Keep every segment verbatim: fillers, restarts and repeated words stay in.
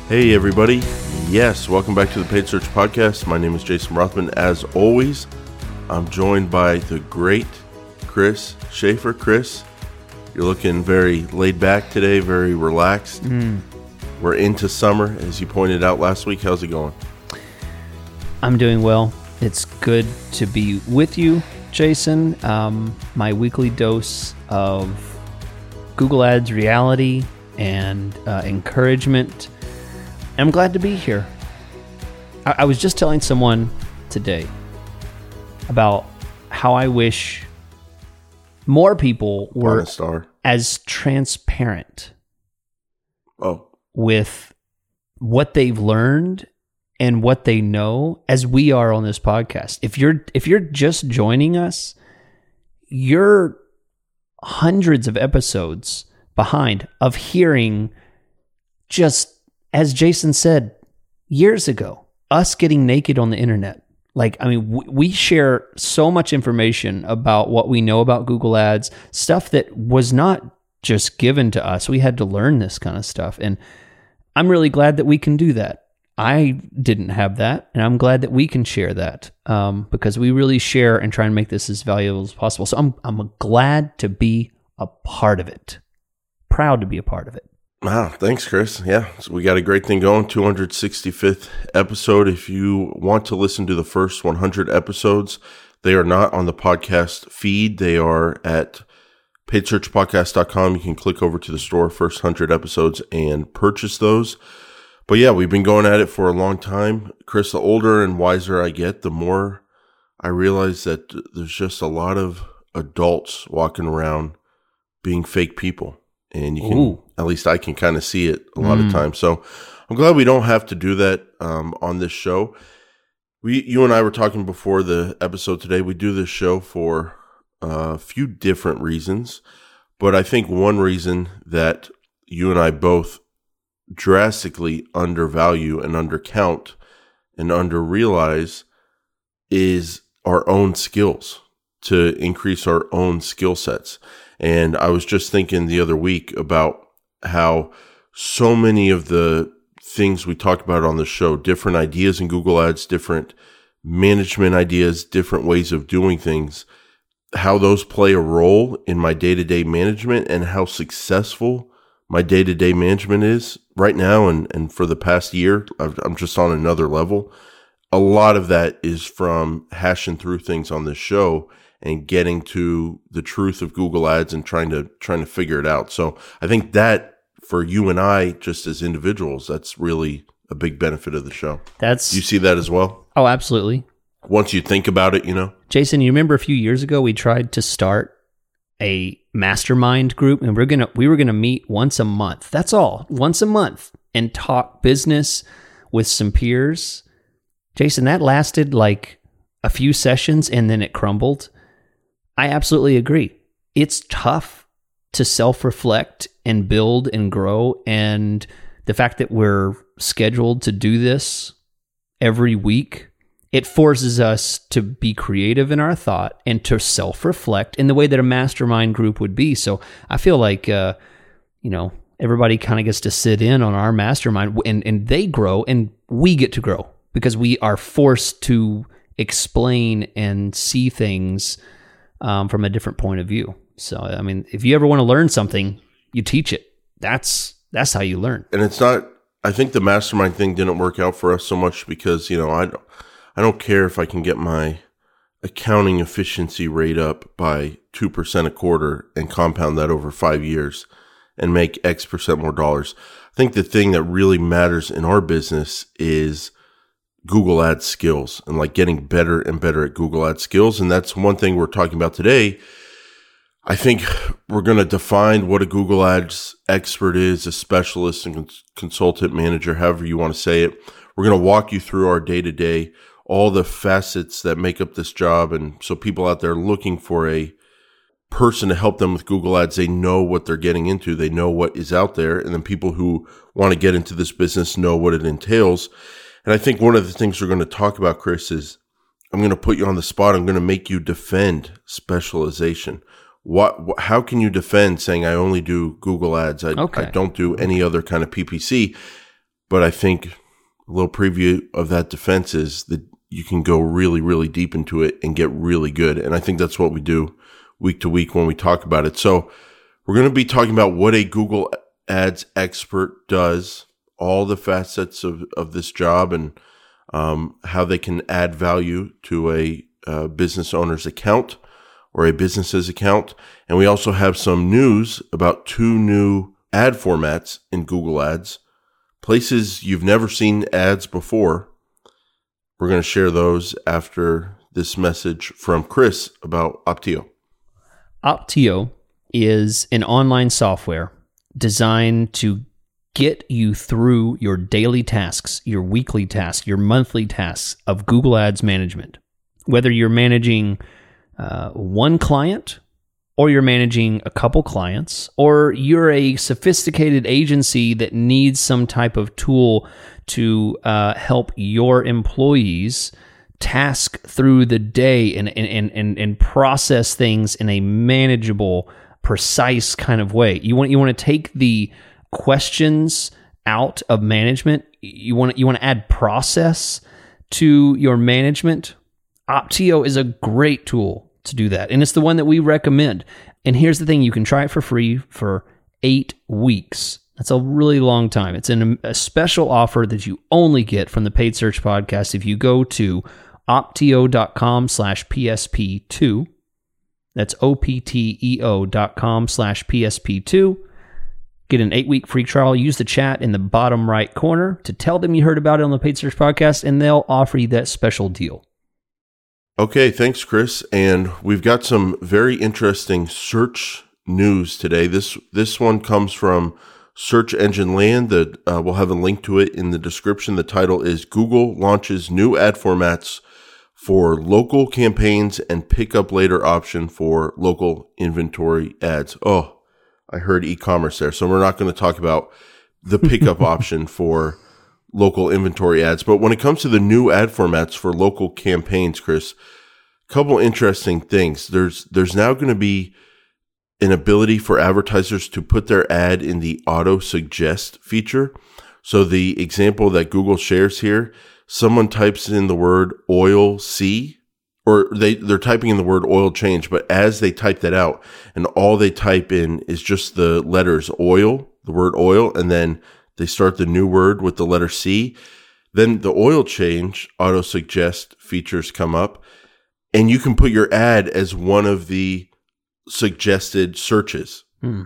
Hey everybody, yes, welcome back to the Paid Search Podcast. My name is Jason Rothman. As always, I'm joined by the great Chris Schaefer. Chris, you're looking very laid back today, very relaxed. Mm. We're into summer, as you pointed out last week. How's it going? I'm doing well. It's good to be with you, Jason. Um, my weekly dose of Google Ads reality and uh, encouragement. I'm glad to be here. I, I was just telling someone today about how I wish more people were as transparent oh. with what they've learned and what they know as we are on this podcast. If you're if you're just joining us, you're hundreds of episodes behind of hearing just, as Jason said years ago, us getting naked on the internet. Like, I mean, w- we share so much information about what we know about Google Ads, stuff that was not just given to us. We had to learn this kind of stuff. And I'm really glad that we can do that. I didn't have that, and I'm glad that we can share that um, because we really share and try and make this as valuable as possible. So I'm I'm glad to be a part of it. Proud to be a part of it. Wow, thanks, Chris. Yeah, so we got a great thing going, two hundred sixty-fifth episode. If you want to listen to the first one hundred episodes, they are not on the podcast feed. They are at paid search podcast dot com. You can click over to the store, first one hundred episodes, and purchase those. But yeah, we've been going at it for a long time. Chris, the older and wiser I get, the more I realize that there's just a lot of adults walking around being fake people. And you can, Ooh. At least I can kind of see it a lot mm. of times. So I'm glad we don't have to do that um, on this show. We, you and I were talking before the episode today. We do this show for a few different reasons. But I think one reason that you and I both drastically undervalue and undercount and underrealize is our own skills, to increase our own skill sets. And I was just thinking the other week about how so many of the things we talk about on the show, different ideas in Google Ads, different management ideas, different ways of doing things, how those play a role in my day-to-day management and how successful my day-to-day management is right now. And, and for the past year, I've, I'm just on another level. A lot of that is from hashing through things on this show and getting to the truth of Google Ads and trying to trying to figure it out. So I think that for you and I, just as individuals, that's really a big benefit of the show. That's Do you see that as well? Oh, absolutely. Once you think about it, you know. Jason, you remember a few years ago we tried to start a mastermind group, and we're gonna we were gonna meet once a month. That's all, once a month, and talk business with some peers. Jason, that lasted like a few sessions, and then it crumbled. I absolutely agree. It's tough to self-reflect and build and grow. And the fact that we're scheduled to do this every week, it forces us to be creative in our thought and to self-reflect in the way that a mastermind group would be. So I feel like, uh, you know, everybody kind of gets to sit in on our mastermind and, and they grow and we get to grow because we are forced to explain and see things Um, from a different point of view. So, I mean, if you ever want to learn something, you teach it. That's that's how you learn. And it's not, I think the mastermind thing didn't work out for us so much because, you know, I don't, I don't care if I can get my accounting efficiency rate up by two percent a quarter and compound that over five years and make X percent more dollars. I think the thing that really matters in our business is Google Ads skills and like getting better and better at Google Ads skills. And that's one thing we're talking about today. I think we're going to define what a Google Ads expert is, a specialist and cons- consultant manager, however you want to say it. We're going to walk you through our day-to-day, all the facets that make up this job. And so people out there looking for a person to help them with Google Ads, they know what they're getting into. They know what is out there. And then people who want to get into this business know what it entails. And I think one of the things we're going to talk about, Chris, is I'm going to put you on the spot. I'm going to make you defend specialization. What? How can you defend saying I only do Google Ads? I, okay. I don't do any other kind of P P C. But I think a little preview of that defense is that you can go really, really deep into it and get really good. And I think that's what we do week to week when we talk about it. So we're going to be talking about what a Google Ads expert does, all the facets of, of this job, and um, how they can add value to a uh, business owner's account or a business's account. And we also have some news about two new ad formats in Google Ads, places you've never seen ads before. We're going to share those after this message from Chris about Opteo. Opteo is an online software designed to get you through your daily tasks, your weekly tasks, your monthly tasks of Google Ads management. Whether you're managing uh, one client, or you're managing a couple clients, or you're a sophisticated agency that needs some type of tool to uh, help your employees task through the day and, and, and, and process things in a manageable, precise kind of way. You want you want to take the questions out of management. You want you want to add process to your management. Opteo is a great tool to do that, and it's the one that we recommend. And here's the thing: you can try it for free for eight weeks. That's a really long time. It's an, a special offer that you only get from the Paid Search Podcast if you go to opteo.com slash PSP2. That's O-P-T-E-O dot com slash PSP2. Get an eight-week free trial. Use the chat in the bottom right corner to tell them you heard about it on the Paid Search Podcast, and they'll offer you that special deal. Okay, thanks, Chris. And we've got some very interesting search news today. This this one comes from Search Engine Land. That uh, we'll have a link to it in the description. The title is Google launches new ad formats for local campaigns and pick up later option for local inventory ads. Oh, I heard e-commerce there. So we're not going to talk about the pickup option for local inventory ads. But when it comes to the new ad formats for local campaigns, Chris, a couple interesting things. There's there's now going to be an ability for advertisers to put their ad in the auto suggest feature. So the example that Google shares here, someone types in the word oil C, or they, they're typing in the word oil change, but as they type that out, and all they type in is just the letters oil, the word oil, and then they start the new word with the letter C, then the oil change auto suggest features come up, and you can put your ad as one of the suggested searches. Hmm.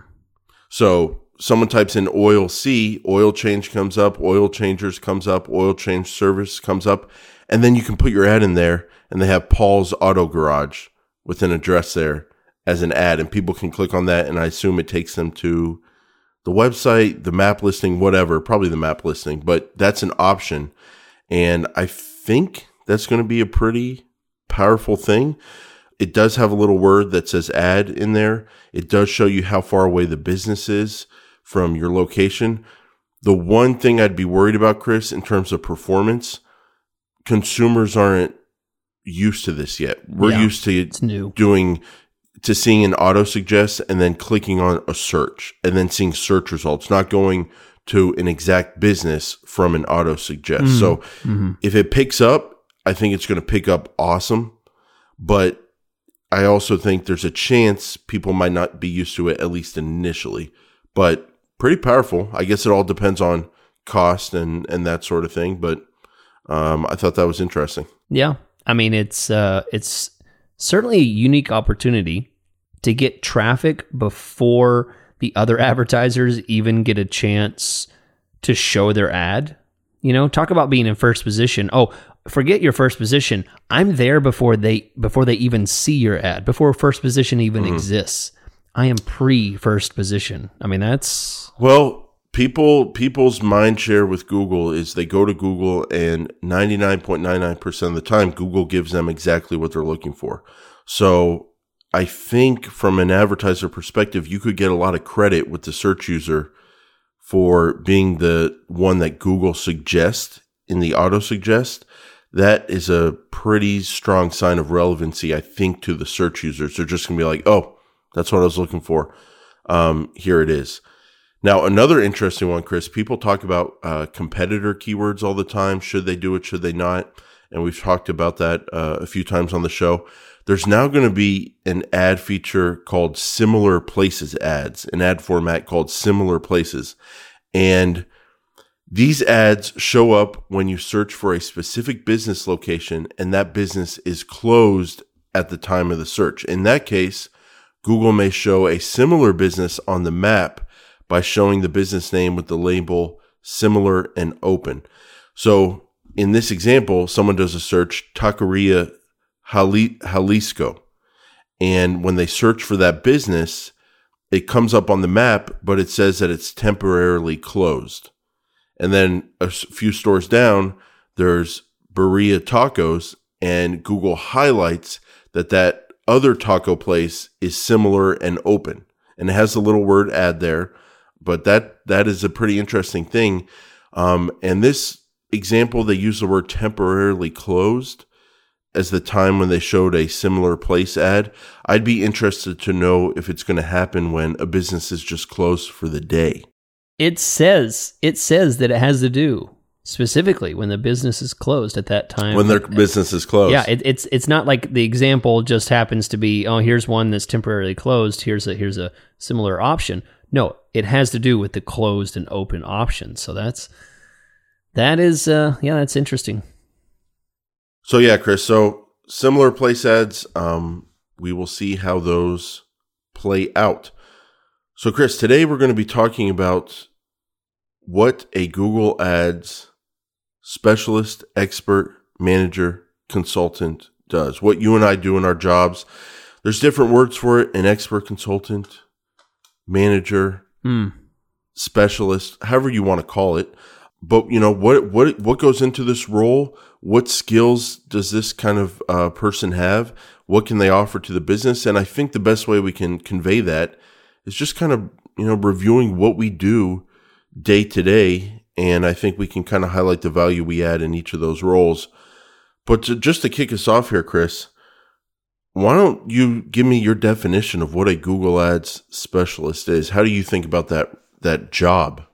So someone types in oil C, oil change comes up, oil changers comes up, oil change service comes up, and then you can put your ad in there, and they have Paul's Auto Garage with an address there as an ad, and people can click on that, and I assume it takes them to the website, the map listing, whatever, probably the map listing, but that's an option. And I think that's going to be a pretty powerful thing. It does have a little word that says ad in there. It does show you how far away the business is from your location. The one thing I'd be worried about, Chris, in terms of performance, consumers aren't used to this yet. We're yeah, used to it's new. doing to seeing an auto suggest and then clicking on a search and then seeing search results, not going to an exact business from an auto suggest. Mm-hmm. So mm-hmm. if it picks up, I think it's going to pick up awesome. But I also think there's a chance people might not be used to it, at least initially. But pretty powerful. I guess it all depends on cost and, and that sort of thing. But um, I thought that was interesting. Yeah. I mean, it's uh, it's certainly a unique opportunity to get traffic before the other advertisers even get a chance to show their ad. You know, talk about being in first position. Oh, forget your first position. I'm there before they before they even see your ad, before first position even mm-hmm. exists. I am pre-first position. I mean, that's well, people people's mind share with Google is they go to Google, and ninety-nine point nine nine percent of the time, Google gives them exactly what they're looking for. So I think from an advertiser perspective, you could get a lot of credit with the search user for being the one that Google suggests in the auto suggest. That is a pretty strong sign of relevancy, I think, to the search users. They're just going to be like, oh, that's what I was looking for. Um, here it is. Now, another interesting one, Chris, people talk about uh, competitor keywords all the time. Should they do it? Should they not? And we've talked about that uh, a few times on the show. There's now going to be an ad feature called Similar Places ads, an ad format called Similar Places. And these ads show up when you search for a specific business location and that business is closed at the time of the search. In that case, Google may show a similar business on the map by showing the business name with the label similar and open. So in this example, someone does a search, Taqueria Jalisco. And when they search for that business, it comes up on the map, but it says that it's temporarily closed. And then a few stores down, there's Birria Tacos, and Google highlights that that other taco place is similar and open. And it has a little word ad there, but that that is a pretty interesting thing. Um, and this example, they use the word temporarily closed as the time when they showed a similar place ad. I'd be interested to know if it's going to happen when a business is just closed for the day. It says it says that it has to do specifically when the business is closed at that time. When their business is closed. Yeah, it, it's it's not like the example just happens to be, oh, here's one that's temporarily closed. Here's a here's a similar option. No, it has to do with the closed and open options. So that's that is uh, yeah, that's interesting. So yeah, Chris. So similar place ads. Um, we will see how those play out. So, Chris, today we're going to be talking about what a Google Ads specialist, expert, manager, consultant does. What you and I do in our jobs. There's different words for it: an expert, consultant, manager, mm. specialist, however you want to call it. But you know what what what goes into this role? What skills does this kind of uh, person have? What can they offer to the business? And I think the best way we can convey that is just kind of, you know, reviewing what we do day to day. And I think we can kind of highlight the value we add in each of those roles. But to, just to kick us off here, Chris, why don't you give me your definition of what a Google Ads specialist is? How do you think about that that job?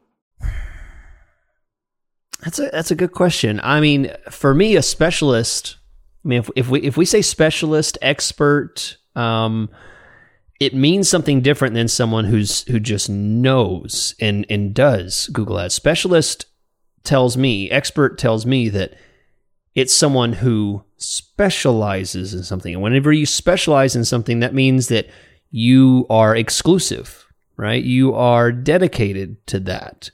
That's a that's a good question. I mean, for me, a specialist. I mean, if if we if we say specialist, expert, um, it means something different than someone who's who just knows and and does Google Ads. Specialist tells me, expert tells me that it's someone who specializes in something. And whenever you specialize in something, that means that you are exclusive, right? You are dedicated to that.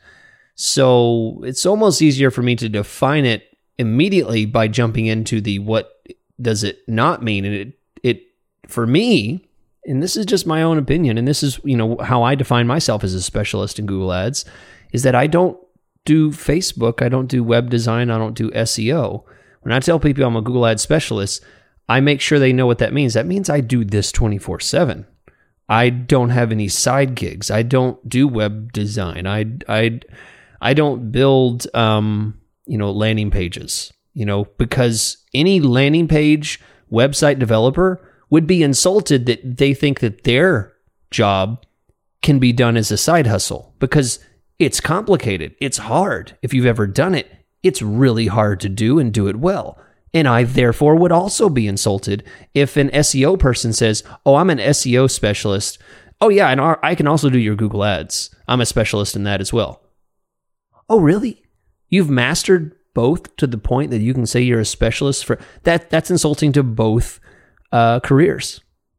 So it's almost easier for me to define it immediately by jumping into the what does it not mean. And it, it for me, and this is just my own opinion, and this is, you know, how I define myself as a specialist in Google Ads, is that I don't do Facebook, I don't do web design, I don't do S E O. When I tell people I'm a Google Ads specialist, I make sure they know what that means. That means I do this twenty-four seven. I don't have any side gigs. I don't do web design. I I I don't build um, you know, landing pages, you know, because any landing page website developer would be insulted that they think that their job can be done as a side hustle, because it's complicated. It's hard. If you've ever done it, it's really hard to do and do it well. And I therefore would also be insulted if an S E O person says, oh, I'm an S E O specialist. Oh yeah, and I can also do your Google Ads. I'm a specialist in that as well. Oh, really? You've mastered both to the point that you can say you're a specialist for that? That's insulting to both uh, careers.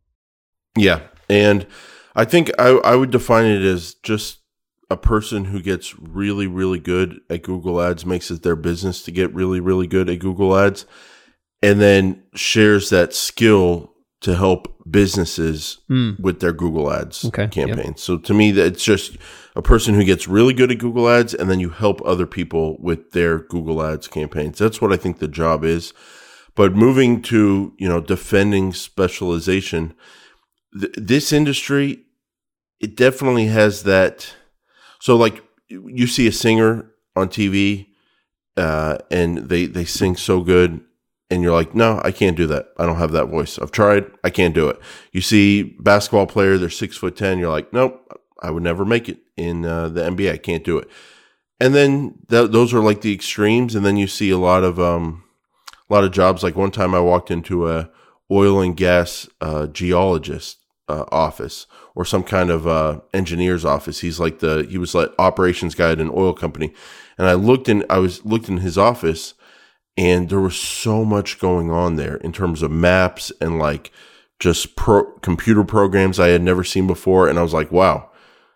Yeah. And I think I, I would define it as just a person who gets really, really good at Google Ads, makes it their business to get really, really good at Google Ads, and then shares that skill to help businesses mm. with their Google Ads okay. campaigns. Yep. So to me, it's just a person who gets really good at Google Ads, and then you help other people with their Google Ads campaigns. That's what I think the job is. But moving to, you know, defending specialization, th- this industry, it definitely has that. So like you see a singer on T V uh, and they, they sing so good, and you're like, no, I can't do that. I don't have that voice. I've tried. I can't do it. You see basketball player, they're six foot ten. You're like, nope, I would never make it in uh, the N B A. I can't do it. And then th- those are like the extremes. And then you see a lot of um, a lot of jobs. Like one time I walked into a oil and gas uh, geologist uh, office or some kind of uh, engineer's office. He's like the he was like operations guy at an oil company. And I looked in I was looked in his office, and there was so much going on there in terms of maps and like just pro- computer programs I had never seen before. And I was like, wow,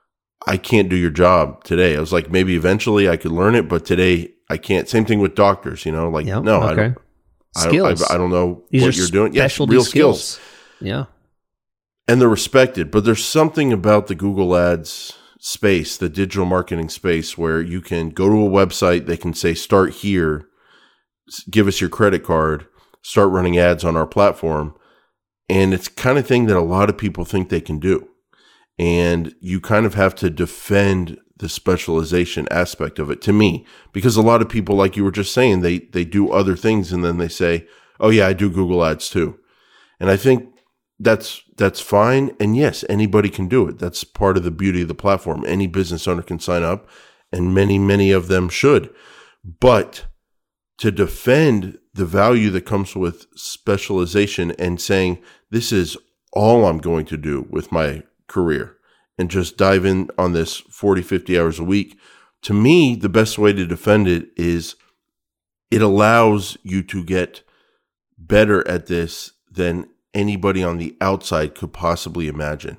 I can't do your job today. I was like, maybe eventually I could learn it, but today I can't. Same thing with doctors, you know, like, yep, no, okay. I don't, skills. I, I, I don't know These what are you're doing. Yes, specialty real skills. skills. Yeah. And they're respected, but there's something about the Google Ads space, the digital marketing space, where you can go to a website, they can say, start here, give us your credit card, start running ads on our platform. And it's kind of thing that a lot of people think they can do. And you kind of have to defend the specialization aspect of it, to me, because a lot of people, like you were just saying, they, they do other things and then they say, oh yeah, I do Google Ads too. And I think that's, that's fine. And yes, anybody can do it. That's part of the beauty of the platform. Any business owner can sign up, and many, many of them should. But to defend the value that comes with specialization and saying, this is all I'm going to do with my career and just dive in on this forty, fifty hours a week. To me, the best way to defend it is it allows you to get better at this than anybody on the outside could possibly imagine.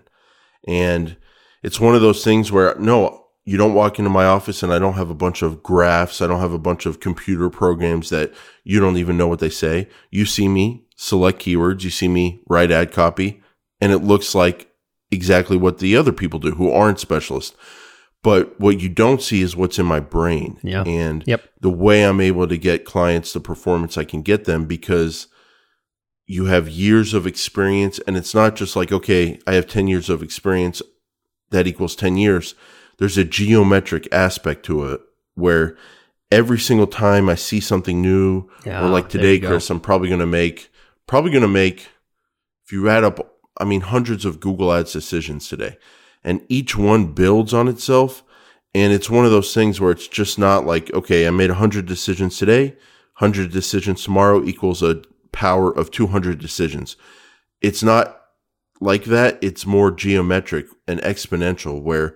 And it's one of those things where, no, you don't walk into my office and I don't have a bunch of graphs. I don't have a bunch of computer programs that you don't even know what they say. You see me select keywords. You see me write ad copy, and it looks like exactly what the other people do who aren't specialists. But what you don't see is what's in my brain. Yeah. And yep. the way I'm able to get clients the performance I can get them, because you have years of experience. And it's not just like, okay, I have ten years of experience, that equals ten years. There's a geometric aspect to it where every single time I see something new, yeah, or like today, Chris, I'm probably going to make, probably going to make, if you add up, I mean, hundreds of Google Ads decisions today, and each one builds on itself. And it's one of those things where it's just not like, okay, I made one hundred decisions today, one hundred decisions tomorrow equals a power of two hundred decisions. It's not like that. It's more geometric and exponential, where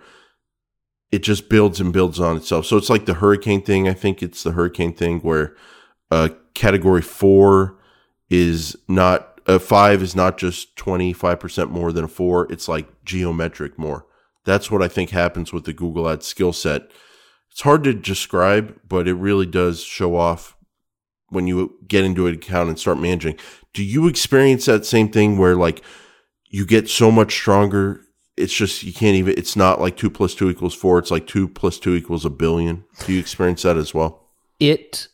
it just builds and builds on itself. So it's like the hurricane thing. I think it's the hurricane thing where uh, category four is not, a five is not just twenty-five percent more than a four. It's like geometric more. That's what I think happens with the Google Ads skill set. It's hard to describe, but it really does show off when you get into an account and start managing. Do you experience that same thing where like you get so much stronger? It's just, you can't even, it's not like two plus two equals four. It's like two plus two equals a billion. Do you experience that as well? It,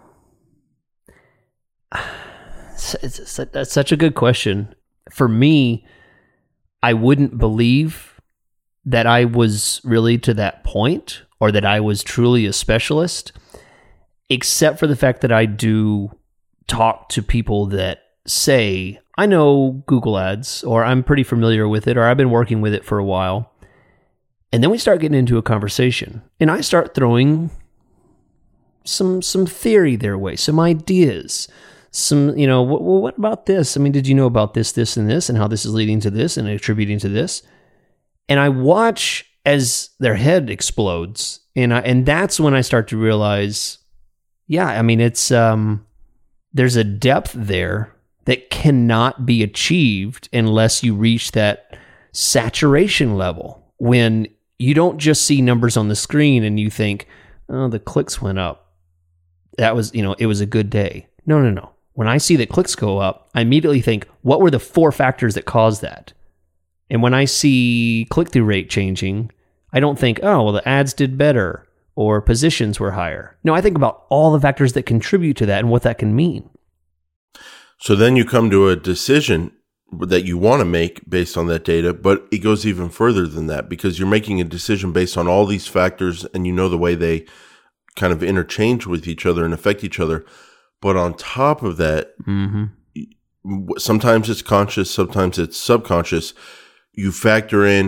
it's, that's such a good question. For me, I wouldn't believe that I was really to that point, or that I was truly a specialist, except for the fact that I do talk to people that say, I know Google Ads, or I'm pretty familiar with it, or I've been working with it for a while. And then we start getting into a conversation, and I start throwing some some theory their way, some ideas, some, you know, well, what about this? I mean, did you know about this, this, and this, and how this is leading to this and attributing to this? And I watch as their head explodes, and I, and that's when I start to realize, yeah, I mean, it's um, there's a depth there that cannot be achieved unless you reach that saturation level, when you don't just see numbers on the screen and you think, oh, the clicks went up. That was, you know, it was a good day. No, no, no. When I see that clicks go up, I immediately think, what were the four factors that caused that? And when I see click-through rate changing, I don't think, oh, well, the ads did better or positions were higher. No, I think about all the factors that contribute to that and what that can mean. So then you come to a decision that you want to make based on that data, but it goes even further than that, because you're making a decision based on all these factors, and you know the way they kind of interchange with each other and affect each other. But on top of that, mm-hmm. sometimes it's conscious, sometimes it's subconscious. You factor in,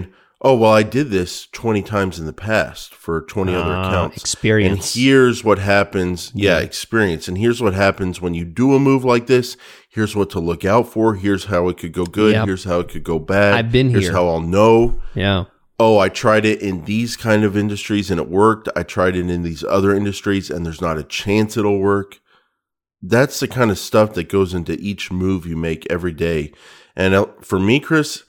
oh, well, I did this twenty times in the past for twenty uh, other accounts. Experience. And here's what happens. Yeah, yeah, experience. And here's what happens when you do a move like this. Here's what to look out for. Here's how it could go good. Yep. Here's how it could go bad. I've been here's here. Here's how I'll know. Yeah. Oh, I tried it in these kind of industries and it worked. I tried it in these other industries and there's not a chance it'll work. That's the kind of stuff that goes into each move you make every day. And for me, Chris,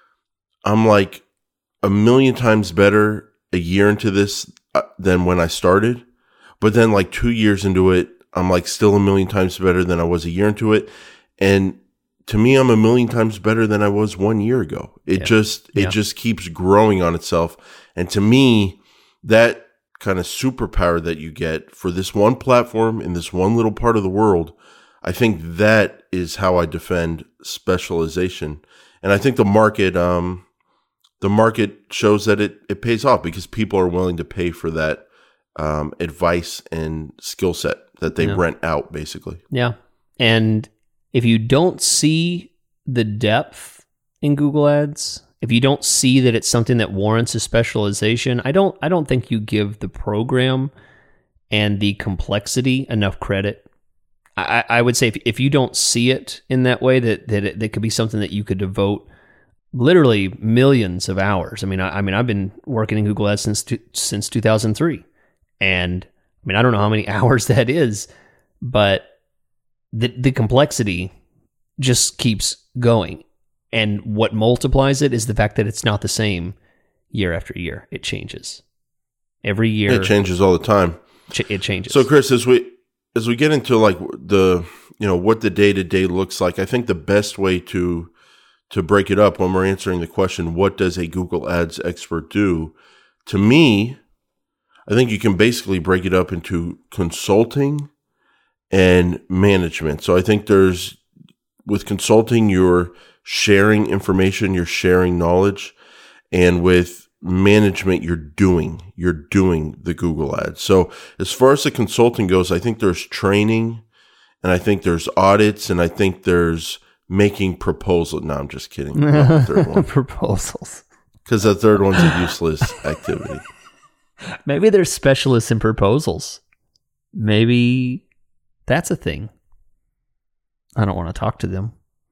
I'm like a million times better a year into this than when I started. But then like two years into it, I'm like still a million times better than I was a year into it. And to me, I'm a million times better than I was one year ago. It yeah. just, it yeah. just keeps growing on itself. And to me, that kind of superpower that you get for this one platform in this one little part of the world, I think that is how I defend specialization. And I think the market, um, the market shows that it, it pays off because people are willing to pay for that, um, advice and skill set that they yeah. rent out basically. Yeah. And if you don't see the depth in Google Ads, if you don't see that it's something that warrants a specialization, I don't I don't think you give the program and the complexity enough credit. I, I would say if, if you don't see it in that way, that that it that could be something that you could devote literally millions of hours. I mean, I, I mean, I've been working in Google Ads since since two thousand three, and I mean, I don't know how many hours that is, but the the complexity just keeps going. And what multiplies it is the fact that it's not the same year after year. It changes. Every year. It changes all the time. Ch- it changes. So Chris, as we as we get into like the, you know, what the day-to-day looks like, I think the best way to to break it up when we're answering the question, what does a Google Ads expert do? To me, I think you can basically break it up into consulting and management. So I think there's, with consulting, you're sharing information, you're sharing knowledge, and with management, you're doing, you're doing the Google Ads. So as far as the consulting goes, I think there's training, and I think there's audits, and I think there's making proposals. No, I'm just kidding. Not the third one. Proposals. Because the third one's a useless activity. Maybe there's specialists in proposals. Maybe that's a thing. I don't want to talk to them.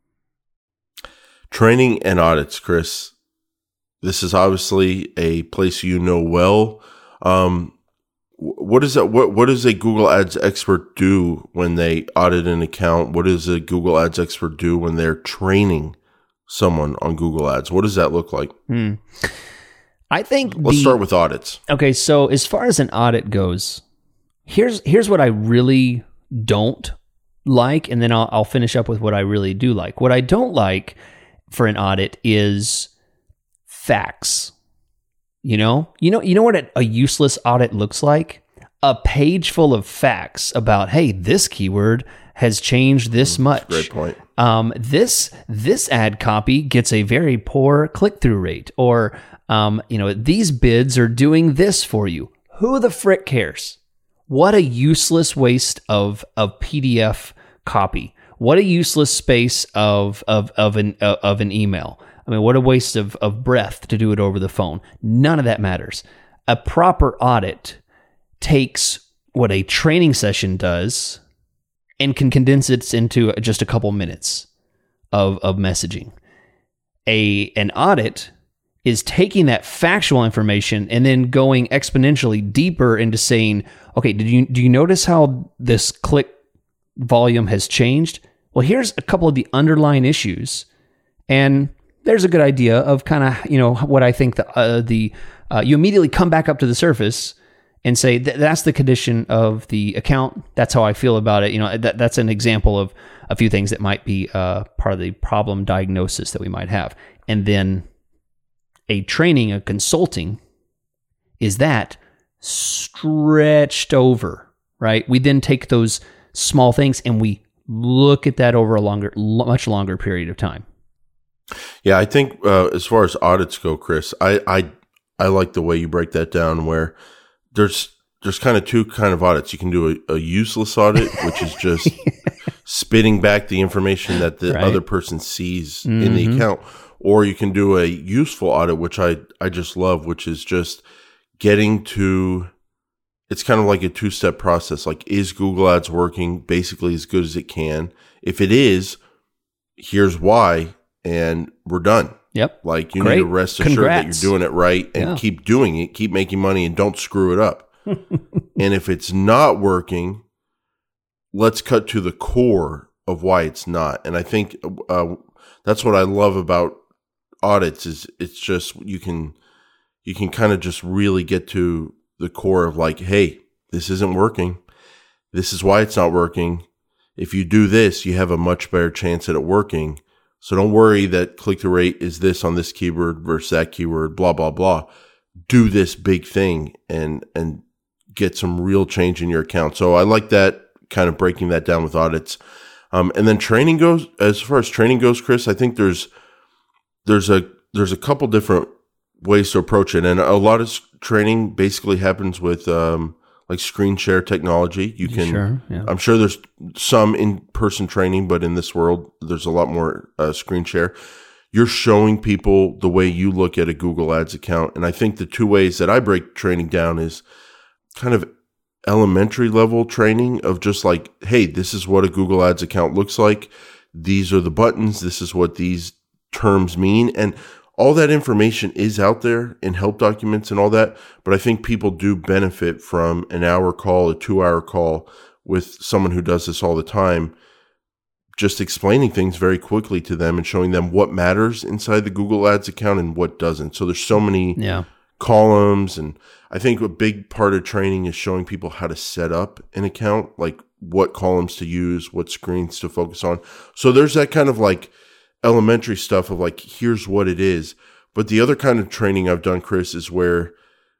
Training and audits, Chris. This is obviously a place you know well. Um, what is that? What What does a Google Ads expert do when they audit an account? What does a Google Ads expert do when they're training someone on Google Ads? What does that look like? Hmm. I think let's the, start with audits. Okay, so as far as an audit goes, here's here's what I really don't like, and then I'll, I'll finish up with what I really do like. What I don't like for an audit is facts. You know, you know, you know what a, a useless audit looks like? A page full of facts about, hey, this keyword has changed this much. Great point. Um, this this ad copy gets a very poor click-through rate, or um, you know, these bids are doing this for you. Who the frick cares? What a useless waste of of P D F copy. What a useless space of of of an uh, of an email. I mean, what a waste of of breath to do it over the phone. None of that matters. A proper audit takes what a training session does and can condense it into just a couple minutes of of messaging. A an audit is taking that factual information and then going exponentially deeper into saying, okay, did you do you notice how this click volume has changed? Well, here's a couple of the underlying issues, and there's a good idea of kind of, you know, what I think the uh, the uh, you immediately come back up to the surface and say th- that's the condition of the account. That's how I feel about it. You know, that that's an example of a few things that might be uh, part of the problem diagnosis that we might have. And then a training, a consulting, is that stretched over, right? We then take those small things and we look at that over a longer, much longer period of time. Yeah, I think uh, as far as audits go, Chris, I, I I like the way you break that down. Where there's there's kind of two kind of audits. You can do a, a useless audit, which is just spitting back the information that the Right. other person sees Mm-hmm. in the account. Or you can do a useful audit, which I, I just love, which is just getting to, it's kind of like a two-step process. Like, is Google Ads working basically as good as it can? If it is, here's why, and we're done. Yep. Like, you Great. need to rest assured Congrats. that you're doing it right and Yeah. keep doing it, keep making money, and don't screw it up. And if it's not working, let's cut to the core of why it's not. And I think uh, that's what I love about audits is it's just you can you can kind of just really get to the core of like, hey, this isn't working. This is why it's not working. If you do this, you have a much better chance at it working. So don't worry that click-through rate is this on this keyword versus that keyword, blah, blah, blah. Do this big thing and and get some real change in your account. So I like that, kind of breaking that down with audits. Um, and then training goes, as far as training goes, Chris, I think there's there's a there's a couple different ways to approach it. And a lot of training basically happens with um, like screen share technology. You can, Sure, yeah. I'm sure there's some in-person training, but in this world, there's a lot more uh, screen share. You're showing people the way you look at a Google Ads account. And I think the two ways that I break training down is kind of elementary level training of just like, hey, this is what a Google Ads account looks like. These are the buttons. This is what these terms mean. And all that information is out there in help documents and all that. But I think people do benefit from an hour call, a two hour call with someone who does this all the time, just explaining things very quickly to them and showing them what matters inside the Google Ads account and what doesn't. So there's so many Yeah. columns. And I think a big part of training is showing people how to set up an account, like what columns to use, what screens to focus on. So there's that kind of like elementary stuff of like, here's what it is. But the other kind of training I've done, Chris, is where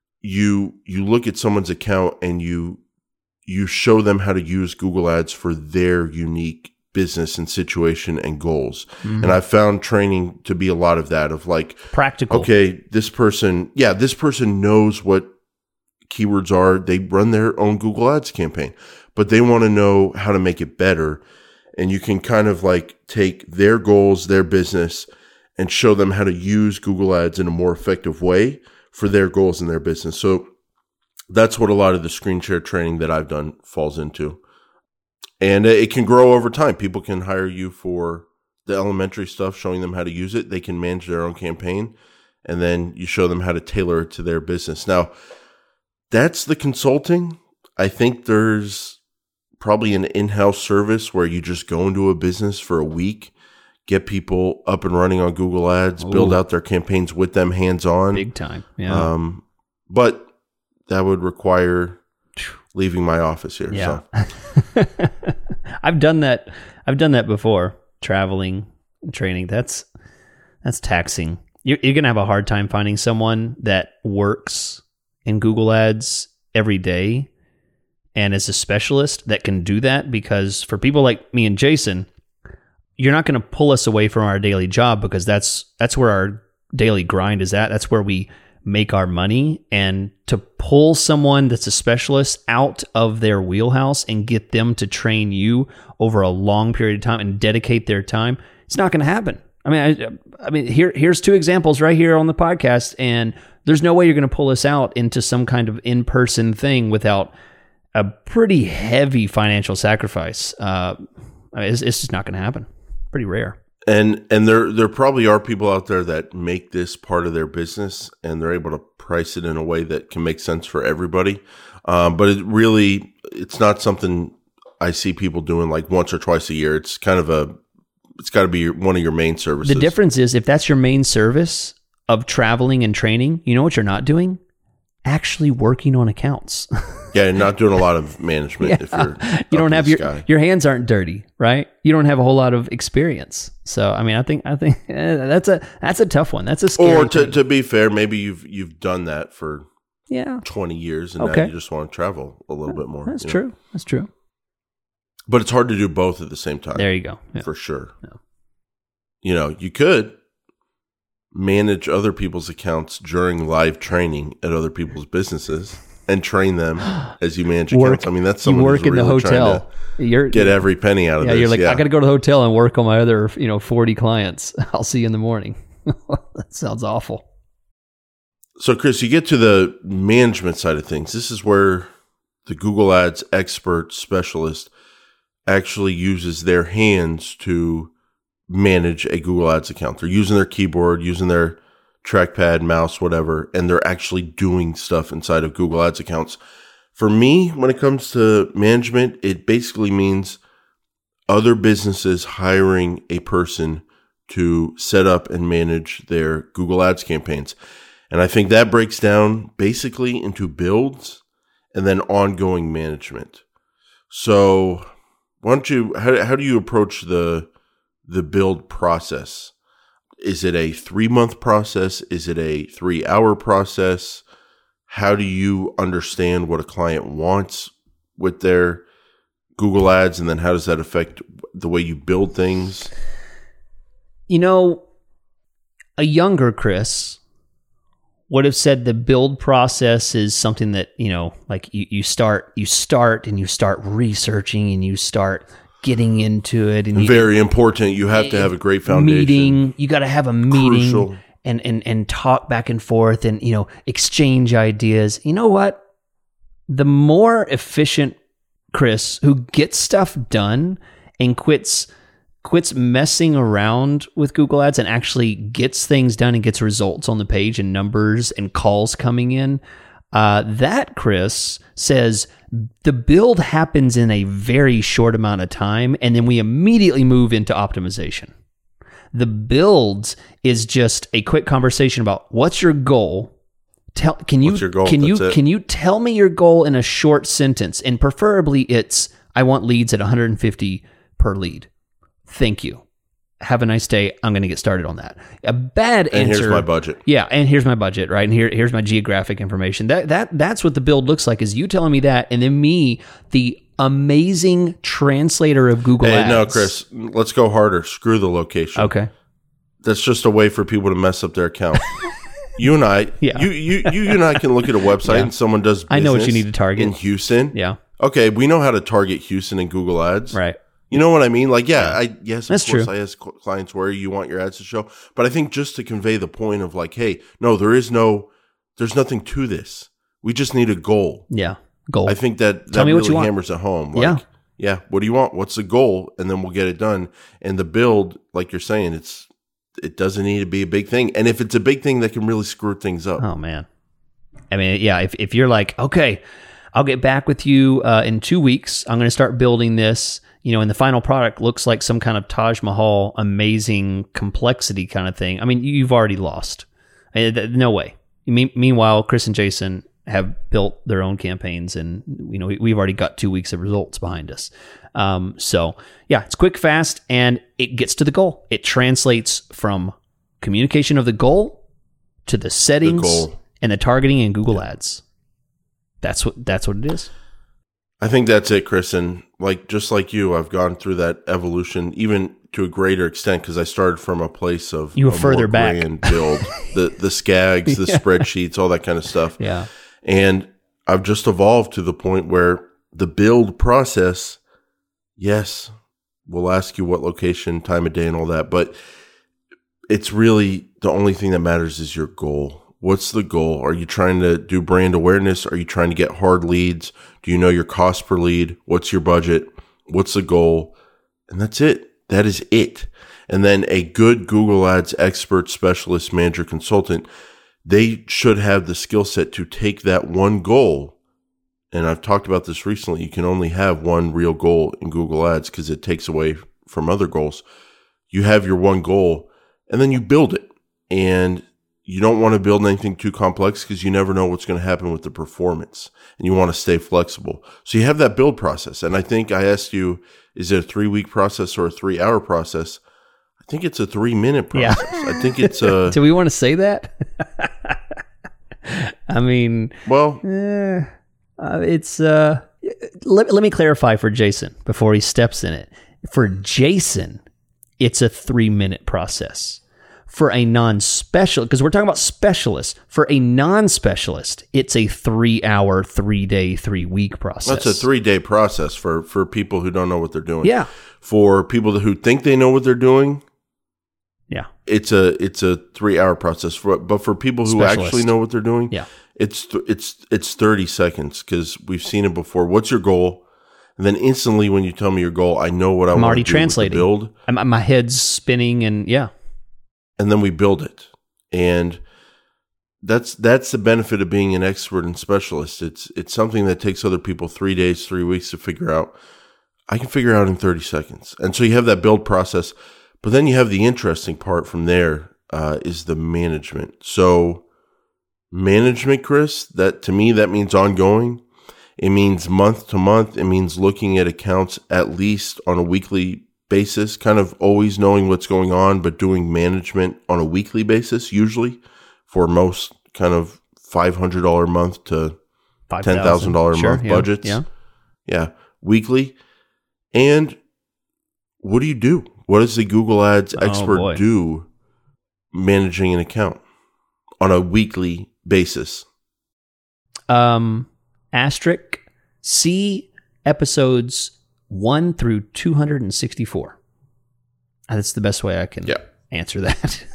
you you look at someone's account and you you show them how to use Google Ads for their unique business and situation and goals. Mm-hmm. And I found training to be a lot of that, of like, practical. Okay, this person, yeah, this person knows what keywords are. They run their own Google Ads campaign, but they want to know how to make it better. And you can kind of like take their goals, their business, and show them how to use Google Ads in a more effective way for their goals and their business. So that's what a lot of the screen share training that I've done falls into. And it can grow over time. People can hire you for the elementary stuff, showing them how to use it. They can manage their own campaign, and then you show them how to tailor it to their business. Now, that's the consulting. I think there's probably an in-house service where you just go into a business for a week, get people up and running on Google Ads, Ooh. build out their campaigns with them hands-on. Big time, yeah. Um, but that would require leaving my office here. Yeah. So. I've done that. I've done that before, traveling, training. That's that's taxing. You're, you're going to have a hard time finding someone that works in Google Ads every day and is a specialist that can do that, because for people like me and Jason, you're not going to pull us away from our daily job, because that's that's where our daily grind is at. That's where we make our money. And to pull someone that's a specialist out of their wheelhouse and get them to train you over a long period of time and dedicate their time, it's not going to happen. I mean, I, I mean, here here's two examples right here on the podcast, and there's no way you're going to pull us out into some kind of in-person thing without a pretty heavy financial sacrifice. Uh, I mean, it's, it's just not going to happen. Pretty rare. And and there there probably are people out there that make this part of their business, and they're able to price it in a way that can make sense for everybody. Um, but it really, it's not something I see people doing like once or twice a year. It's kind of a, it's got to be one of your main services. The difference is, if that's your main service of traveling and training, you know what you're not doing? Actually working on accounts. Yeah, and not doing a lot of management. Yeah. If you're you don't have your guy. your hands aren't dirty, right? You don't have a whole lot of experience. So I mean, I think I think eh, that's a that's a tough one. That's a scary Or to thing. to be fair, maybe you've you've done that for yeah twenty years, and Okay. now you just want to travel a little bit more. That's you know? true. That's true. But it's hard to do both at the same time. There you go. Yeah. For sure. Yeah. You know, you could manage other people's accounts during live training at other people's businesses. and train them as you manage Work, accounts. I mean, that's you someone work who's in the really hotel. trying to You're get every penny out of yeah, this. you're like, yeah. I got to go to the hotel and work on my other, you know, forty clients. I'll see you in the morning. That sounds awful. So, Chris, you get to the management side of things. This is where the Google Ads expert specialist actually uses their hands to manage a Google Ads account. They're using their keyboard, using their trackpad, mouse, whatever, and they're actually doing stuff inside of Google Ads accounts. For me, when it comes to management, it basically means other businesses hiring a person to set up and manage their Google Ads campaigns. And I think that breaks down basically into builds and then ongoing management. So why don't you, how, how do you approach the, the build process? Is it a three month process? Is it a three hour process? How do you understand what a client wants with their Google Ads? And then how does that affect the way you build things? You know, a younger Chris would have said the build process is something that, you know, like you, you start, you start and you start researching and you start getting into it. And you, very important. You have to have a great foundation. Meeting. You got to have a meeting Crucial. and, and, and talk back and forth and, you know, exchange ideas. You know what? The more efficient Chris who gets stuff done and quits quits messing around with Google Ads and actually gets things done and gets results on the page and numbers and calls coming in, uh, that Chris says the build happens in a very short amount of time, and then we immediately move into optimization. The build is just a quick conversation about what's your goal. Tell can you What's your goal? can That's you it. can you tell me your goal in a short sentence, and preferably it's I want leads at one hundred fifty per lead. Thank you. Have a nice day. I'm going to get started on that. A bad And answer. here's my budget. Yeah, and here's my budget, right? And here, here's my geographic information. That that that's what the build looks like. Is you telling me that, and then me, the amazing translator of Google Hey, Ads. no, Chris, let's go harder. Screw the location. Okay. That's just a way for people to mess up their account. You and I, Yeah. you, you, you and I can look at a website Yeah. and someone does business I know what you need to target. in Houston. Yeah. Okay, we know how to target Houston in Google Ads. Right. You know what I mean? Like, yeah, I yes, of That's course, true. I ask cl- clients where you want your ads to show, but I think just to convey the point of like, hey, no, there is no, there's nothing to this. We just need a goal. Yeah. Goal. I think that Tell that me what really you want. hammers it home. Like, Yeah. yeah. What do you want? What's the goal? And then we'll get it done. And the build, like you're saying, it's it doesn't need to be a big thing. And if it's a big thing, that can really screw things up. Oh man. I mean, yeah. If if you're like, okay, I'll get back with you uh, in two weeks. I'm going to start building this. You know, and the final product looks like some kind of Taj Mahal, amazing complexity kind of thing. I mean, you've already lost. I mean, th- no way. Me- meanwhile, Chris and Jason have built their own campaigns, and you know we, we've already got two weeks of results behind us. Um, so yeah, it's quick, fast, and it gets to the goal. It translates from communication of the goal to the settings The goal. and the targeting in Google Ads. That's what that's what it is. I think that's it, Chris. And like just like you, I've gone through that evolution, even to a greater extent, because I started from a place of You were a further more back. grand build, the the scags, the spreadsheets, all that kind of stuff. Yeah. And I've just evolved to the point where the build process, yes, we'll ask you what location, time of day, and all that, but it's really the only thing that matters is your goal. What's the goal? Are you trying to do brand awareness? Are you trying to get hard leads? Do you know your cost per lead? What's your budget? What's the goal? And that's it. That is it. And then a good Google Ads expert, specialist, manager, consultant, they should have the skill set to take that one goal. And I've talked about this recently. You can only have one real goal in Google Ads because it takes away from other goals. You have your one goal and then you build it. And you don't want to build anything too complex because you never know what's going to happen with the performance, and you want to stay flexible. So you have that build process. And I think I asked you, is it a three week process or a three hour process? I think it's a three minute process. Yeah. I think it's a, Do we want to say that? I mean, well, eh, uh, it's, uh, let, let me clarify for Jason before he steps in it. For Jason, it's a three minute process. For a non-specialist, because we're talking about specialists, for a non-specialist, it's a three-hour, three-day, three-week process. That's a three-day process for, for people who don't know what they're doing. Yeah. For people who think they know what they're doing, yeah, it's a it's a three-hour process. For but for people who Specialist. actually know what they're doing, yeah, it's it's it's thirty seconds because we've seen it before. What's your goal? And then instantly, when you tell me your goal, I know what I I'm want already to do translating. With the build. I'm, my head's spinning, and yeah. And then we build it. And that's that's the benefit of being an expert and specialist. It's it's something that takes other people three days, three weeks to figure out. I can figure out in thirty seconds. And so you have that build process. But then you have the interesting part from there uh, is the management. So management, Chris, that to me, that means ongoing. It means month to month. It means looking at accounts at least on a weekly basis, kind of always knowing what's going on, but doing management on a weekly basis, usually for most kind of five hundred dollars a month to ten thousand dollars a sure, month yeah, budgets. Yeah. Yeah. Weekly. And what do you do? What does the Google Ads Oh, expert boy. do managing an account on a weekly basis? Um, asterisk, see episodes one through two hundred sixty-four. That's the best way I can Yeah. answer that.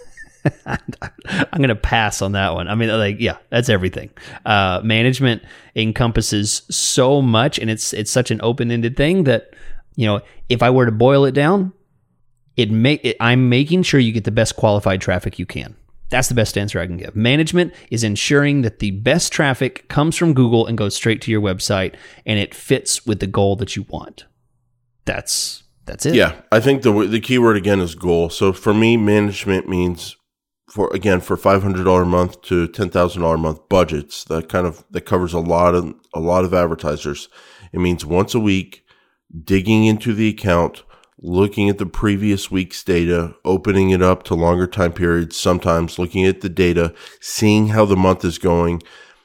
I'm going to pass on that one. I mean, like, yeah, that's everything. Uh, management encompasses so much, and it's it's such an open-ended thing that, you know, if I were to boil it down, it make it, I'm making sure you get the best qualified traffic you can. That's the best answer I can give. Management is ensuring that the best traffic comes from Google and goes straight to your website, and it fits with the goal that you want. That's that's it. Yeah, I think the the key word again is goal. So for me, management means for again for five hundred dollars a month to ten thousand dollars a month budgets. That kind of that covers a lot of a lot of advertisers. It means once a week digging into the account, looking at the previous week's data, opening it up to longer time periods, sometimes looking at the data, seeing how the month is going,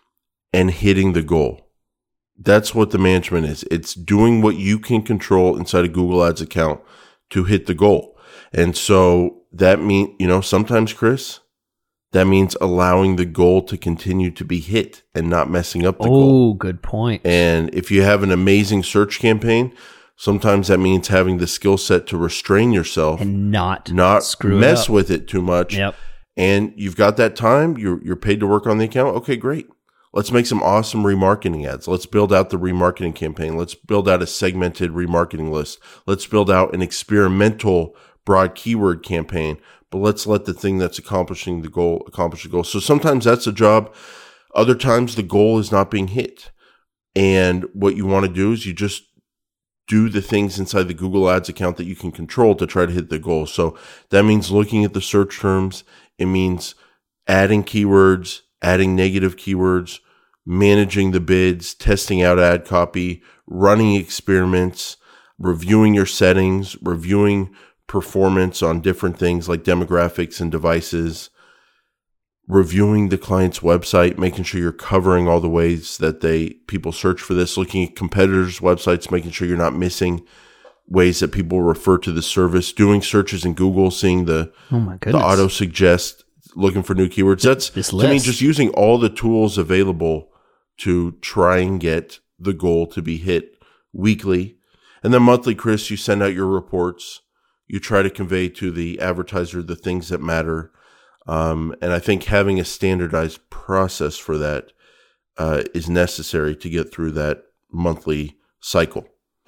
and hitting the goal. That's what the management is. It's doing what you can control inside a Google Ads account to hit the goal. And so that means, you know, sometimes, Chris, that means allowing the goal to continue to be hit and not messing up the oh, goal. Oh, good point. And if you have an amazing search campaign, sometimes that means having the skill set to restrain yourself And not, not screw mess it up. with it too much. Yep. And you've got that time. You're you're paid to work on the account. Okay, great. Let's make some awesome remarketing ads. Let's build out the remarketing campaign. Let's build out a segmented remarketing list. Let's build out an experimental broad keyword campaign. But let's let the thing that's accomplishing the goal accomplish the goal. So sometimes that's a job. Other times the goal is not being hit. And what you want to do is you just do the things inside the Google Ads account that you can control to try to hit the goal. So that means looking at the search terms. It means adding keywords, adding negative keywords, managing the bids, testing out ad copy, running experiments, reviewing your settings, reviewing performance on different things like demographics and devices, reviewing the client's website, making sure you're covering all the ways that they people search for this, looking at competitors' websites, making sure you're not missing ways that people refer to the service, doing searches in Google, seeing the, Oh my the goodness. auto suggest, looking for new keywords. That's This to me list. just using all the tools available to try and get the goal to be hit weekly. And then monthly, Chris, you send out your reports. You try to convey to the advertiser the things that matter. Um, and I think having a standardized process for that uh, is necessary to get through that monthly cycle.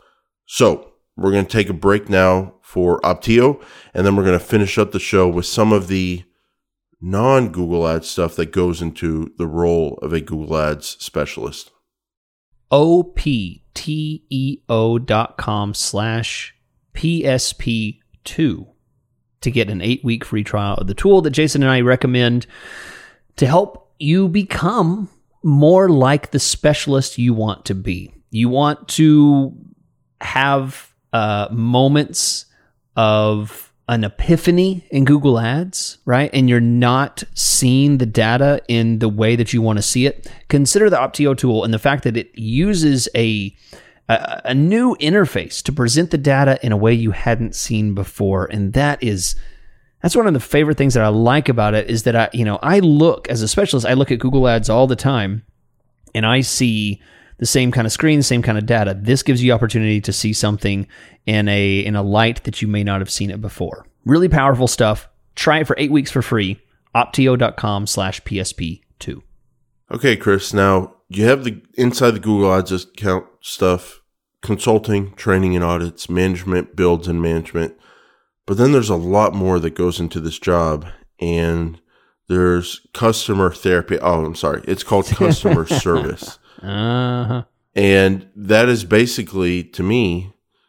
So we're going to take a break now for Opteo, and then we're going to finish up the show with some of the non-Google Ads stuff that goes into the role of a Google Ads specialist. O-P-T-E-O dot com slash P S P two to get an eight-week free trial of the tool that Jason and I recommend to help you become more like the specialist you want to be. You want to have uh, moments of an epiphany in Google Ads, right? And you're not seeing the data in the way that you want to see it. Consider the Opteo tool and the fact that it uses a a, a new interface to present the data in a way you hadn't seen before, and that is That's one of the favorite things that I like about it is that I, you know, I look as a specialist, I look at Google Ads all the time and I see the same kind of screen, the same kind of data. This gives you opportunity to see something in a in a light that you may not have seen it before. Really powerful stuff. Try it for eight weeks for free. Opteo.com slash PSP2. Okay, Chris. Now, you have the inside the Google Ads account stuff, consulting, training and audits, management, builds and management. But then there's a lot more that goes into this job, and there's customer therapy. Oh, I'm sorry. It's called customer service. Uh-huh. And that is basically, to me,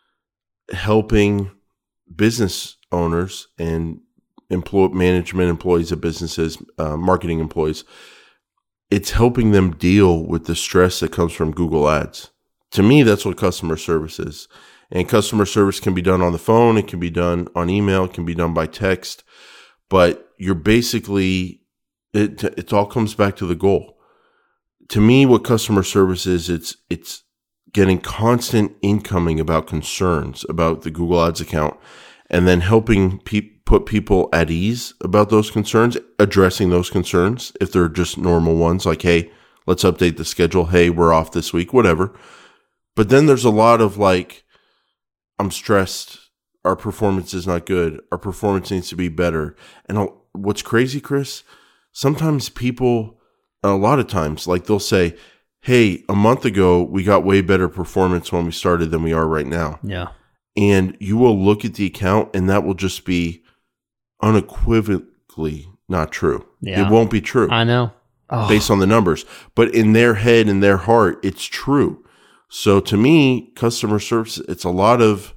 helping business owners and employ management employees of businesses, uh, marketing employees. It's helping them deal with the stress that comes from Google Ads. To me, that's what customer service is. And customer service can be done on the phone. It can be done on email. It can be done by text. But you're basically, it, it all comes back to the goal. To me, what customer service is, it's, it's getting constant incoming about concerns about the Google Ads account and then helping pe- put people at ease about those concerns, addressing those concerns if they're just normal ones like, hey, let's update the schedule. Hey, we're off this week, whatever. But then there's a lot of like, I'm stressed. Our performance is not good. Our performance needs to be better. And what's crazy, Chris, sometimes people, a lot of times, like they'll say, hey, a month ago, we got way better performance when we started than we are right now. Yeah. And you will look at the account and that will just be unequivocally not true. Yeah. It won't be true. I know. Oh. Based on the numbers. But in their head, in their heart, it's true. So to me, customer service, it's a lot of,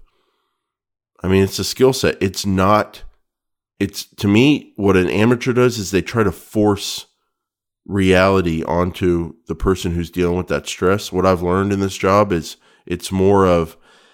I mean, it's a skill set. It's not, it's, to me, what an amateur does is they try to force reality onto the person who's dealing with that stress. What I've learned in this job is it's more of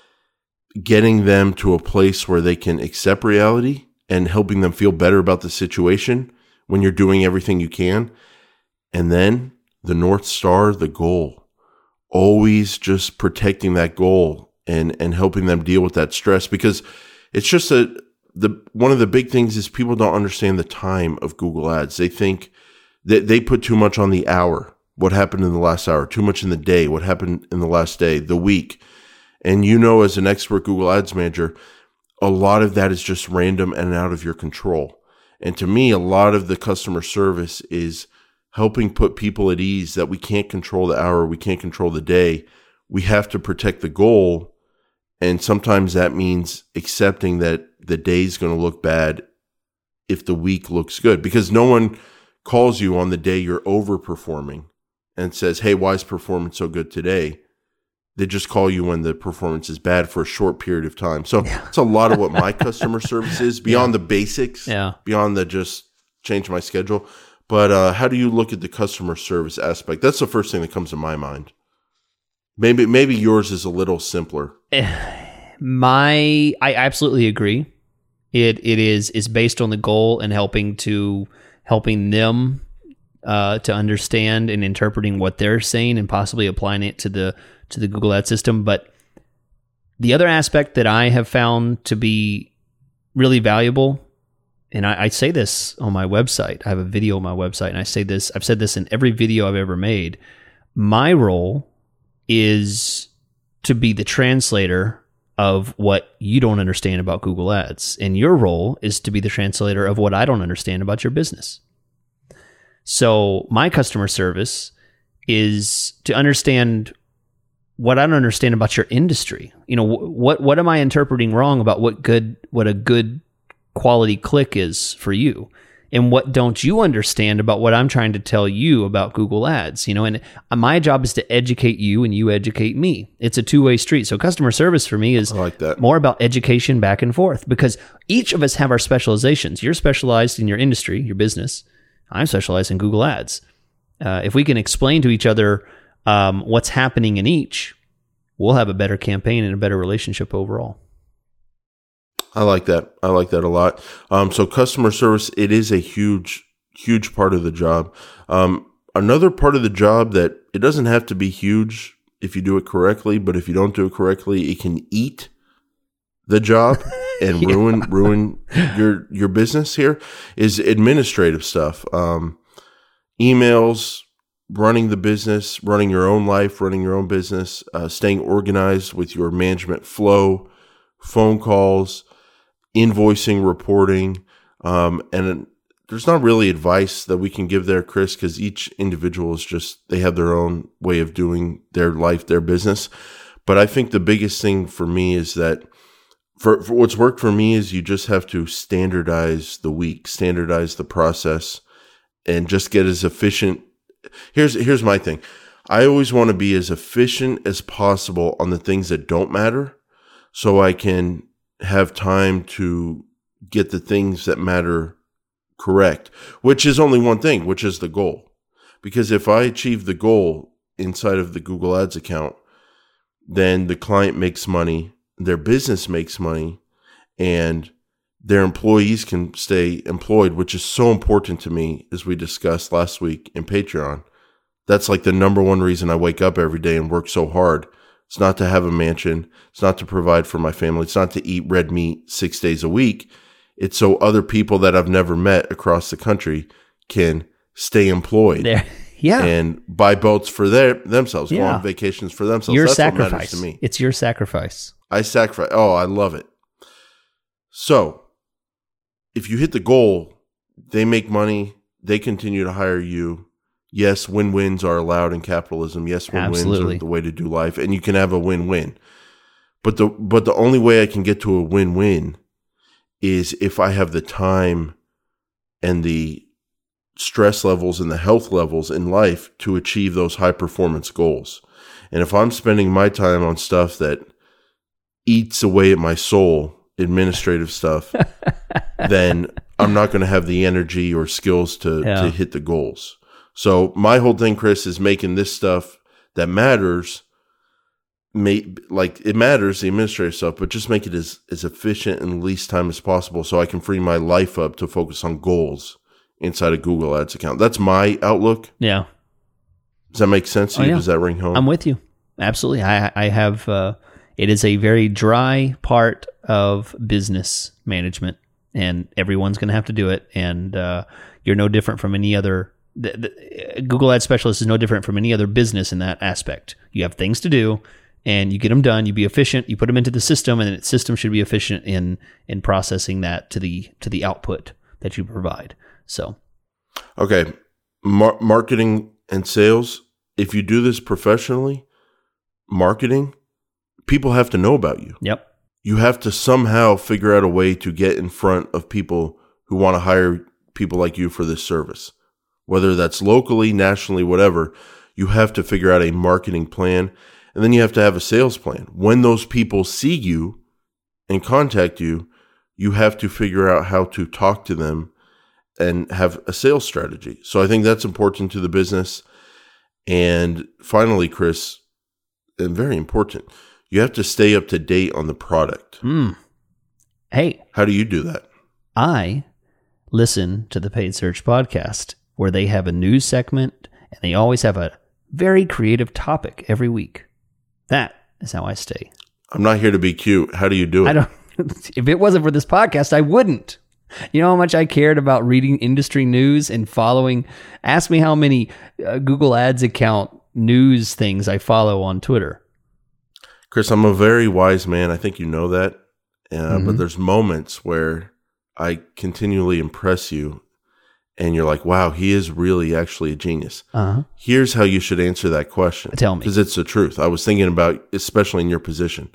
getting them to a place where they can accept reality and helping them feel better about the situation when you're doing everything you can. And then the North Star, the goal. Always just protecting that goal and, and helping them deal with that stress, because it's just a, the, one of the big things is people don't understand the time of Google Ads. They think that they put too much on the hour. What happened in the last hour? Too much in the day. What happened in the last day, the week? And you know, as an expert Google Ads manager, a lot of that is just random and out of your control. And to me, a lot of the customer service is helping put people at ease that we can't control the hour, we can't control the day. We have to protect the goal. And sometimes that means accepting that the day's going to look bad if the week looks good, because no one calls you on the day you're overperforming and says, hey, why is performance so good today? They just call you when the performance is bad for a short period of time. So yeah. That's a lot of what my customer service is, beyond yeah. the basics, yeah. beyond the just change my schedule. But uh, how do you look at the customer service aspect? That's the first thing that comes to my mind. Maybe maybe yours is a little simpler. My, I absolutely agree. It it is is based on the goal and helping to helping them uh, to understand and interpreting what they're saying and possibly applying it to the to the Google Ads system. But the other aspect that I have found to be really valuable, and I, I say this on my website. I have a video on my website, and I say this. I've said this in every video I've ever made. My role is to be the translator of what you don't understand about Google Ads, and your role is to be the translator of what I don't understand about your business. So my customer service is to understand what I don't understand about your industry. You know, what what am I interpreting wrong about what good what a good quality click is for you? And what don't you understand about what I'm trying to tell you about Google Ads? You know, and my job is to educate you and you educate me. It's a two-way street. So customer service for me is I like that. More about education back and forth, because each of us have our specializations. You're specialized in your industry, your business. I'm specialized in Google Ads. Uh, if we can explain to each other um, what's happening in each, we'll have a better campaign and a better relationship overall. I like that. I like that a lot. Um, so customer service, it is a huge, huge part of the job. Um, another part of the job that it doesn't have to be huge if you do it correctly, but if you don't do it correctly, it can eat the job, and ruin yeah. ruin your your business here is administrative stuff. Um, emails, running the business, running your own life, running your own business, uh, staying organized with your management flow, phone calls, invoicing, reporting, um, and there's not really advice that we can give there, Chris, because each individual is just, they have their own way of doing their life, their business. But I think the biggest thing for me is that for, for what's worked for me is you just have to standardize the week, standardize the process, and just get as efficient. Here's, here's my thing. I always want to be as efficient as possible on the things that don't matter so I can have time to get the things that matter correct, which is only one thing, which is the goal. Because if I achieve the goal inside of the Google Ads account, then the client makes money, their business makes money, and their employees can stay employed, which is so important to me, as we discussed last week in Patreon. That's like the number one reason I wake up every day and work so hard. It's not to have a mansion. It's not to provide for my family. It's not to eat red meat six days a week. It's so other people that I've never met across the country can stay employed. There. Yeah. And buy boats for their themselves, yeah. go on vacations for themselves. Your That's sacrifice. what matters to me. It's your sacrifice. I sacrifice. Oh, I love it. So if you hit the goal, they make money, they continue to hire you. Yes, win-wins are allowed in capitalism. Yes, win-wins Absolutely. are the way to do life, and you can have a win-win. But the but the only way I can get to a win-win is if I have the time and the stress levels and the health levels in life to achieve those high performance goals. And if I'm spending my time on stuff that eats away at my soul, administrative stuff, then I'm not going to have the energy or skills to, yeah. to hit the goals. So my whole thing, Chris, is making this stuff that matters, May, like it matters, the administrative stuff, but just make it as, as efficient and least time as possible so I can free my life up to focus on goals inside a Google Ads account. That's my outlook. Yeah. Does that make sense to oh, you? Yeah. Does that ring home? I'm with you. Absolutely. I, I have, uh, it is a very dry part of business management, and everyone's going to have to do it. And uh, you're no different from any other. The, the, Google Ads specialist is no different from any other business in that aspect. You have things to do, and you get them done. You be efficient. You put them into the system, and the system should be efficient in in processing that to the to the output that you provide. So, okay, Mar- marketing and sales. If you do this professionally, marketing, people have to know about you. Yep. You have to somehow figure out a way to get in front of people who want to hire people like you for this service. Whether that's locally, nationally, whatever, you have to figure out a marketing plan, and then you have to have a sales plan. When those people see you and contact you, you have to figure out how to talk to them and have a sales strategy. So I think that's important to the business. And finally, Chris, and very important, you have to stay up to date on the product. Mm. Hey. How do you do that? I listen to the Paid Search podcast, where they have a news segment, and they always have a very creative topic every week. That is how I stay. I'm not here to be cute. How do you do it? I don't. If it wasn't for this podcast, I wouldn't. You know how much I cared about reading industry news and following. Ask me how many uh, Google Ads account news things I follow on Twitter. Chris, I'm a very wise man. I think you know that. Uh, Mm-hmm. But there's moments where I continually impress you, and you're like, wow, he is really actually a genius. Uh-huh. Here's how you should answer that question. Tell me. Because it's the truth. I was thinking about, especially in your position.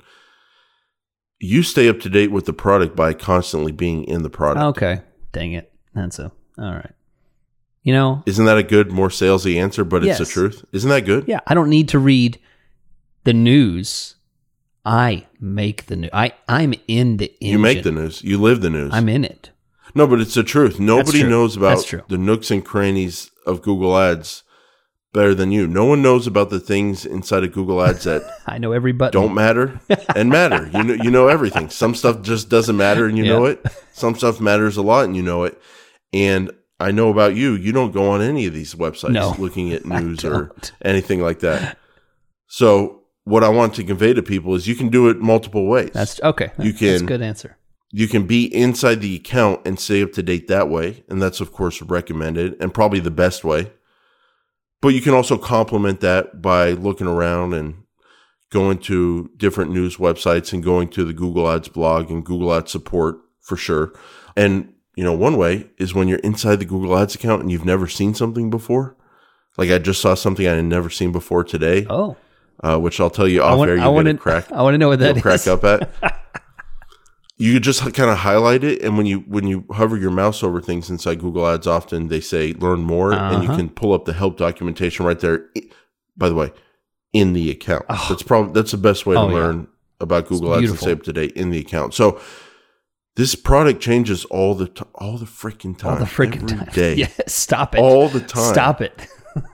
You stay up to date with the product by constantly being in the product. Okay. Dang it. That's a, all right. You know. Isn't that a good, more salesy answer, but yes. it's the truth? Isn't that good? Yeah. I don't need to read the news. I make the news. I, I'm in the engine. You make the news. You live the news. I'm in it. No, but it's the truth. Nobody true. knows That's about true. the nooks and crannies of Google Ads better than you. No one knows about the things inside of Google Ads that I know every button. don't matter and matter. You know, you know everything. Some stuff just doesn't matter, and you Yeah. know it. Some stuff matters a lot, and you know it. And I know about you. You don't go on any of these websites No, looking at news I or don't. anything like that. So what I want to convey to people is you can do it multiple ways. That's okay. You That's a can- good answer. you can be inside the account and stay up to date that way. And that's, of course, recommended and probably the best way. But you can also complement that by looking around and going to different news websites and going to the Google Ads blog and Google Ads support for sure. And, you know, one way is when you're inside the Google Ads account and you've never seen something before. Like I just saw something I had never seen before today. Oh. Uh, which I'll tell you off want, air. You're I want going to crack. I want to know what that is. Crack up at. You just kind of highlight it, and when you when you hover your mouse over things inside Google Ads, often they say "Learn more," uh-huh. and you can pull up the help documentation right there. By the way, in the account, oh. that's probably that's the best way to oh, learn yeah. about Google Ads and stay up to date in the account. So this product changes all the t- all the freaking time, all the freaking time. Day. Yeah, stop it all the time. Stop it.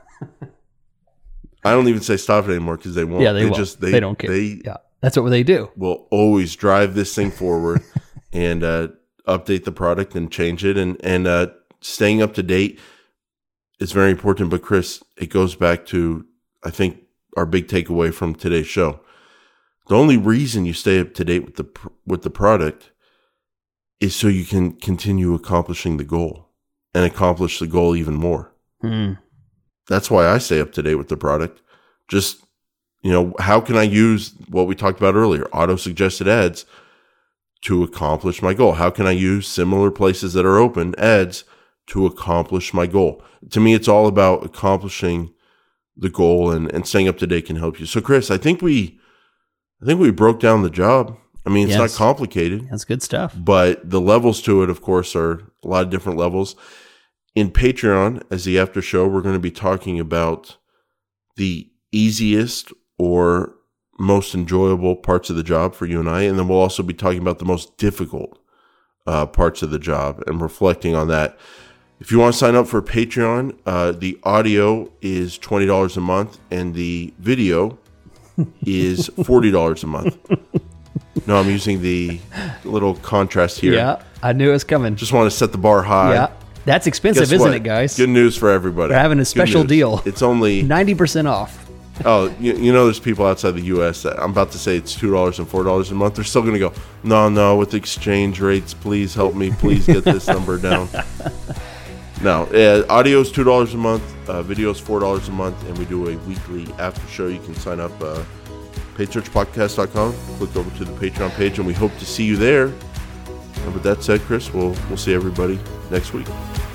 I don't even say stop it anymore because they won't. Yeah, they, they won't. just they, they don't care. They, yeah, that's what they do. Will always drive this thing forward and uh, update the product and change it, and and uh, staying up to date is very important. But Chris, it goes back to I think our big takeaway from today's show. The only reason you stay up to date with the with the product is so you can continue accomplishing the goal and accomplish the goal even more. Mm. That's why I stay up to date with the product. Just, you know, how can I use what we talked about earlier, auto-suggested ads, to accomplish my goal? How can I use similar places that are open, ads, to accomplish my goal? To me, it's all about accomplishing the goal, and, and staying up to date can help you. So, Chris, I think we, I think we broke down the job. I mean, it's yes. not complicated. That's good stuff. But the levels to it, of course, are a lot of different levels. In Patreon, as the after show, we're going to be talking about the easiest or most enjoyable parts of the job for you and I. And then we'll also be talking about the most difficult uh, parts of the job and reflecting on that. If you want to sign up for Patreon, uh, the audio is twenty dollars a month and the video is forty dollars a month. No, I'm using the little contrast here. Yeah, I knew it was coming. Just want to set the bar high. Yeah. That's expensive, Guess isn't what? it, guys? Good news for everybody. We're having a special deal. It's only ninety percent off. Oh, you, you know, there's people outside the U S that I'm about to say it's two dollars and four dollars a month. They're still going to go, no, no, with exchange rates, please help me. Please get this number down. No, uh, audio is two dollars a month. Uh, video is four dollars a month. And we do a weekly after show. You can sign up uh, paid search podcast dot com. Click over to the Patreon page, and we hope to see you there. And with that said, Chris, we'll, we'll see everybody next week.